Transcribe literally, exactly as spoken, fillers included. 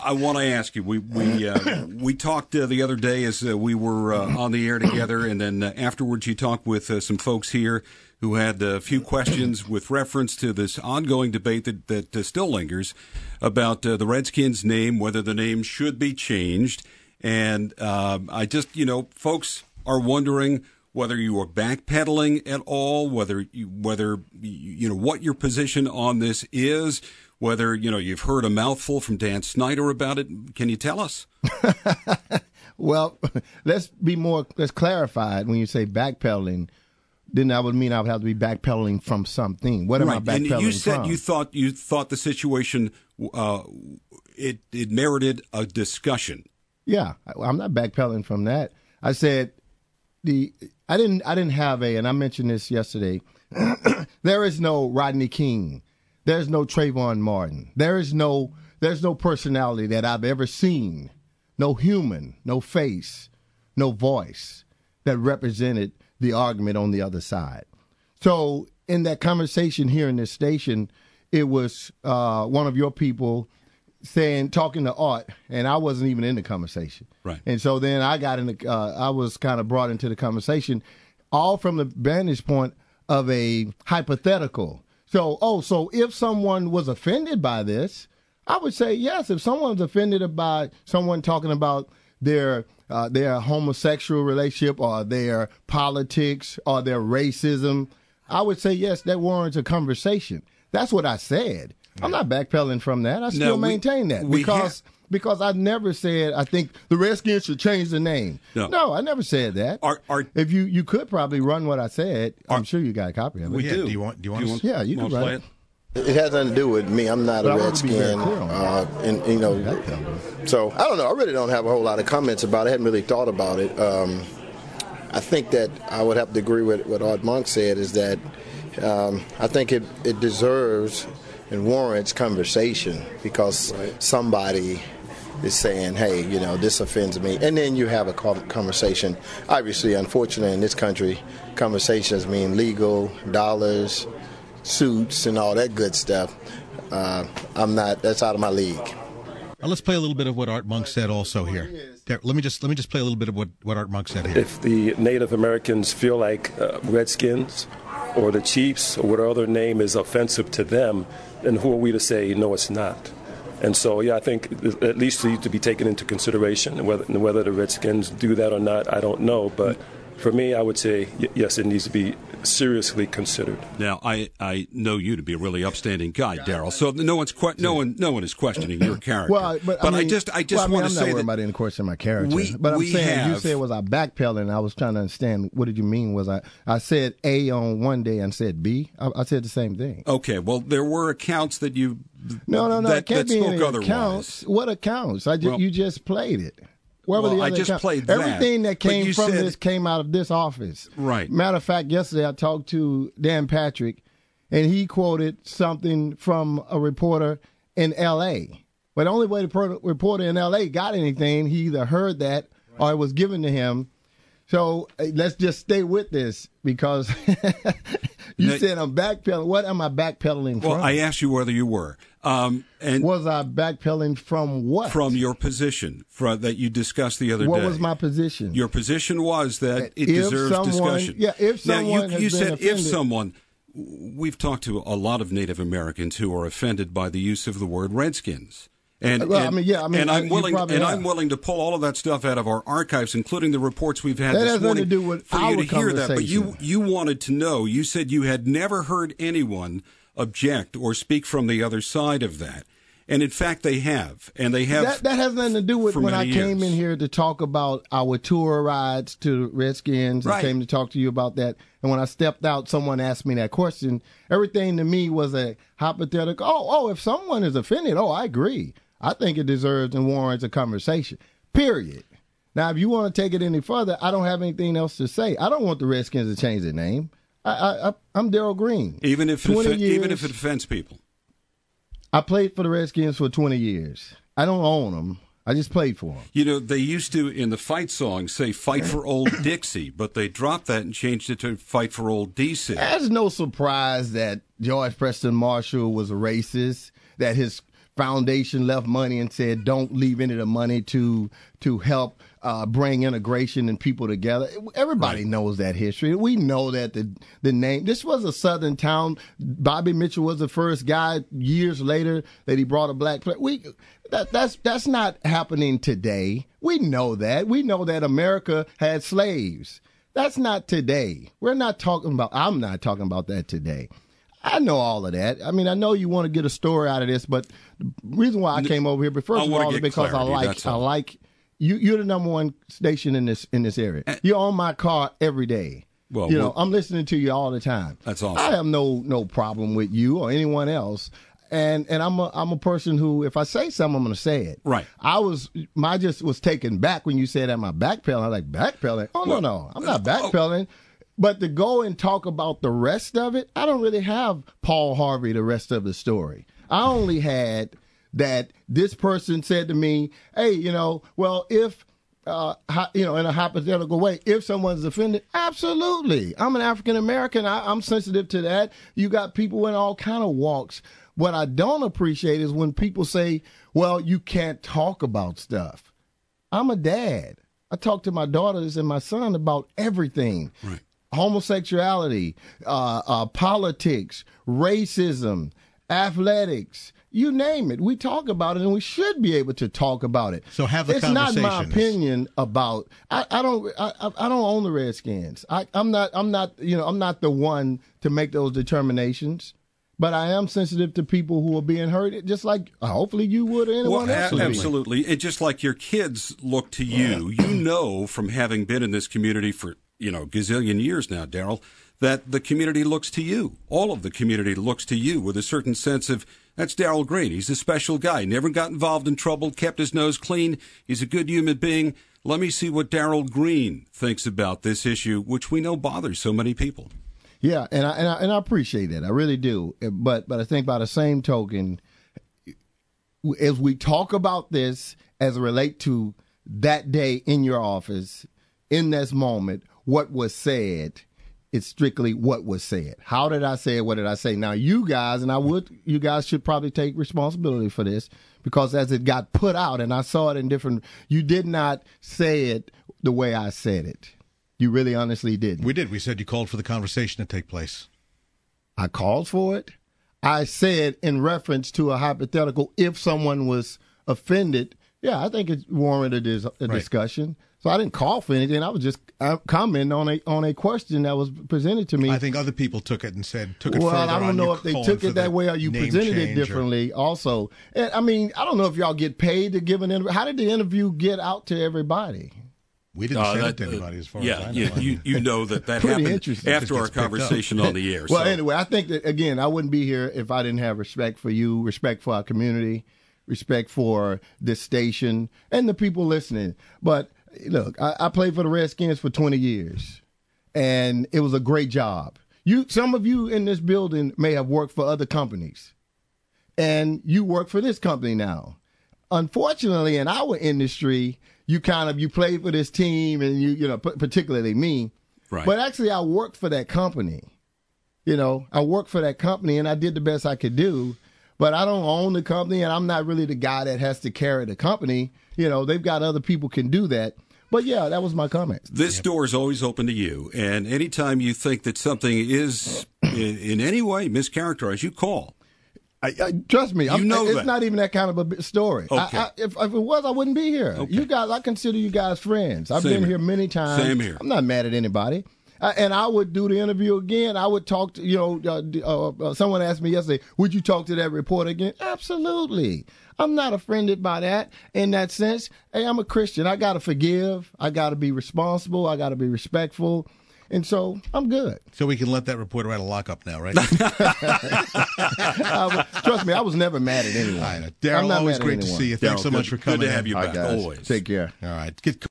I want to ask you. We we uh, we talked uh, the other day as uh, we were uh, on the air together, and then uh, afterwards you talked with uh, some folks here who had a few questions with reference to this ongoing debate that that uh, still lingers about uh, the Redskins name, whether the name should be changed, and uh, I just you know folks are wondering whether you are backpedaling at all, whether you, whether you know what your position on this is. Whether, you know, you've heard a mouthful from Dan Snyder about it. Can you tell us? Well, let's be more, let's clarify it. When you say backpedaling, then that would mean I would have to be backpedaling from something. What am right. I backpedaling from? And you said from? you thought you thought the situation, uh, it, it merited a discussion. Yeah, I'm not backpedaling from that. I said the, I didn't, I didn't have a, and I mentioned this yesterday, there is no Rodney King. There's no Trayvon Martin. There is no, there's no personality that I've ever seen, no human, no face, no voice that represented the argument on the other side. So in that conversation here in this station, it was uh, one of your people saying, talking to Art, and I wasn't even in the conversation. Right. And so then I got in the, uh, I was kind of brought into the conversation, all from the vantage point of a hypothetical. So, oh, so if someone was offended by this, I would say yes. If someone's offended by someone talking about their uh, their homosexual relationship or their politics or their racism, I would say yes, that warrants a conversation. That's what I said. I'm not backpedaling from that. I still no, maintain we, that we because have- because I never said I think the Redskins should change the name. No, no I never said that. Are, are, if you, you could probably run what I said, are, I'm sure you got a copy of it. We yeah, do. Do you want? Do you want? Do you want yeah, you can play it. it. It has nothing to do with me. I'm not but a I want to be very Redskin, clear on that. uh, and you know. So I don't know. I really don't have a whole lot of comments about it. I hadn't really thought about it. Um, I think that I would have to agree with what Art Monk said. Is that um, I think it, it deserves and warrants conversation because right. somebody is saying, hey, you know, this offends me. And then you have a conversation. Obviously, unfortunately, in this country, conversations mean legal, dollars, suits, and all that good stuff. Uh, I'm not, that's out of my league. Now let's play a little bit of what Art Monk said also here. There, let me just let me just play a little bit of what, what Art Monk said here. If the Native Americans feel like uh, Redskins or the Chiefs or whatever other name is offensive to them, then who are we to say, no, it's not? And so, yeah, I think at least it needs to be taken into consideration. And whether, and whether the Redskins do that or not, I don't know. But for me, I would say, yes, it needs to be seriously considered. Now, I, I know you to be a really upstanding guy, Daryl. So no one's que- no one no one is questioning your character. Well, but, but I, mean, I just I just well, I mean, want I'm to not say worried that about any question my character. We, but I'm we saying have, you said was I backpedaling. I was trying to understand what did you mean? Was I I said A on one day and said B? I, I said the same thing. Okay, well there were accounts that you no no no that, it can't that be spoke any otherwise. accounts. What accounts? I just, well, you just played it. Where well, were the I other just accounts? played that. Everything that came from said, this came out of this office. Right. Matter of fact, yesterday I talked to Dan Patrick, and he quoted something from a reporter in L A. But the only way the reporter in L A got anything, he either heard that or it was given to him. So let's just stay with this because you now, said I'm backpedaling. What am I backpedaling well, from? Well, I asked you whether you were. Um, and was I backpedaling from what? From your position for, that you discussed the other what day. What was my position? Your position was that it if deserves someone, discussion. Yeah, if someone now, you, has you been said offended, if someone. We've talked to a lot of Native Americans who are offended by the use of the word Redskins. And, well, and, I mean, yeah, I mean, and I'm willing, and have. I'm willing to pull all of that stuff out of our archives, including the reports we've had that this has morning, to do with for our you to hear that. But you, you wanted to know. You said you had never heard anyone object or speak from the other side of that, and in fact, they have, and they have. That, that has nothing to do with when I came years. in here to talk about our tour rides to Redskins. Right. I came to talk to you about that, and when I stepped out, someone asked me that question. Everything to me was a hypothetical. Oh, oh, if someone is offended, oh, I agree. I think it deserves and warrants a conversation, period. Now, if you want to take it any further, I don't have anything else to say. I don't want the Redskins to change their name. I, I, I'm Darrell Green. Even if, it years, even if it offends people. I played for the Redskins for twenty years. I don't own them. I just played for them. You know, they used to, in the fight song, say, fight for old Dixie, but they dropped that and changed it to fight for old D C. There's no surprise that George Preston Marshall was a racist, that his foundation left money and said, don't leave any of the money to to help uh, bring integration and people together. Everybody right. knows that history. We know that the the name. This was a Southern town. Bobby Mitchell was the first guy years later that he brought a black player. We that that's that's not happening today. We know that. We know that America had slaves. That's not today. We're not talking about. I'm not talking about that today. I know all of that. I mean, I know you want to get a story out of this, but the reason why I came over here, but first of all, is because clarity, I like, I like you. You're the number one station in this in this area. You're on my car every day. Well, you know, well, I'm listening to you all the time. That's awesome. I have no no problem with you or anyone else, and and I'm a I'm a person who, if I say something, I'm going to say it. Right. I was my just was taken back when you said that my backpedaling. I was like, backpedaling? Oh well, no no, I'm not backpedaling. Oh. But to go and talk about the rest of it, I don't really have Paul Harvey, the rest of the story. I only had that this person said to me, hey, you know, well, if, uh, you know, in a hypothetical way, if someone's offended, absolutely. I'm an African-American. I'm sensitive to that. You got people in all kind of walks. What I don't appreciate is when people say, well, you can't talk about stuff. I'm a dad. I talk to my daughters and my son about everything. Right. Homosexuality, uh, uh, politics, racism, athletics, you name it. We talk about it, and we should be able to talk about it. So have the it's conversations. It's not my opinion about. I, I don't. I, I don't own the Redskins. I, I'm not. I'm not. You know. I'm not the one to make those determinations. But I am sensitive to people who are being hurt, just like uh, hopefully you would or anyone well, else would. Absolutely. And just like your kids look to you, you know from having been in this community for, you know, gazillion years now, Daryl, that the community looks to you. All of the community looks to you with a certain sense of, that's Daryl Green. He's a special guy. Never got involved in trouble, kept his nose clean. He's a good human being. Let me see what Daryl Green thinks about this issue, which we know bothers so many people. Yeah, and I, and I and I appreciate that. I really do. But but I think by the same token, as we talk about this as it relate to that day in your office, in this moment, what was said, it's strictly what was said. How did I say it? What did I say? Now, you guys, and I would, you guys should probably take responsibility for this, because as it got put out, and I saw it in different, you did not say it the way I said it. You really honestly didn't. We did. We said you called for the conversation to take place. I called for it. I said in reference to a hypothetical, if someone was offended, yeah, I think it warranted a, a right. discussion. So I didn't call for anything. I was just uh, commenting on a on a question that was presented to me. I think other people took it and said, took it well, further. Well, I don't know if they took it that way or you presented it differently or... also. And, I mean, I don't know if y'all get paid to give an interview. How did the interview get out to everybody? We didn't uh, send that, it to anybody as far yeah, as I know. Yeah, you, you know that that happened after our conversation on the air. Well, so. Anyway, I think that, again, I wouldn't be here if I didn't have respect for you, respect for our community, respect for this station, and the people listening. But, look, I, I played for the Redskins for twenty years, and it was a great job. You, some of you in this building may have worked for other companies, and you work for this company now. Unfortunately, in our industry, you kind of, you played for this team and you, you know, particularly me. Right. But actually I worked for that company. You know, I worked for that company and I did the best I could do, but I don't own the company and I'm not really the guy that has to carry the company. You know, they've got other people can do that. But yeah, that was my comment. This yep. door is always open to you. And anytime you think that something is in, in any way mischaracterized, you call. I, I, trust me, you I'm, know it's that. not even that kind of a story. Okay. I, I, if, if it was, I wouldn't be here. Okay. You guys, I consider you guys friends. I've Same been here. here many times. Same here. I'm not mad at anybody. Uh, and I would do the interview again. I would talk to, you know, uh, uh, someone asked me yesterday, would you talk to that reporter again? Absolutely. I'm not offended by that in that sense. Hey, I'm a Christian. I got to forgive. I got to be responsible. I got to be respectful. And so I'm good. So we can let that reporter out of lockup now, right? I, trust me, I was never mad at anyone. Right. Daryl, always great to see you. Thanks Darryl, so good, much for coming. Good to have in. you back. Right, always. Take care. All right. Get